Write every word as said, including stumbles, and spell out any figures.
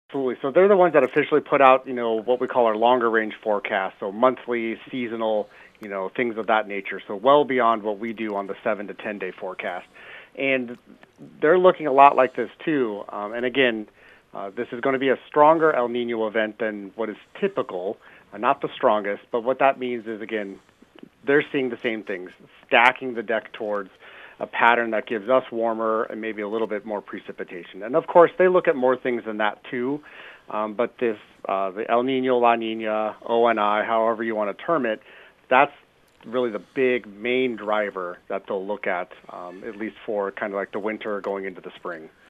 Absolutely. So they're the ones that officially put out, you know, what we call our longer range forecast. So monthly, seasonal, you know, things of that nature. So well beyond what we do on the seven to ten day forecast. And they're looking a lot like this too. Um, and again, uh, this is going to be a stronger El Nino event than what is typical. Uh, not the strongest, but what that means is, again, they're seeing the same things, stacking the deck towards a pattern that gives us warmer and maybe a little bit more precipitation. And of course, they look at more things than that too. Um, but this, uh, the El Nino, La Nina, O N I, however you want to term it, that's really the big main driver that they'll look at, um, at least for kind of like the winter going into the spring.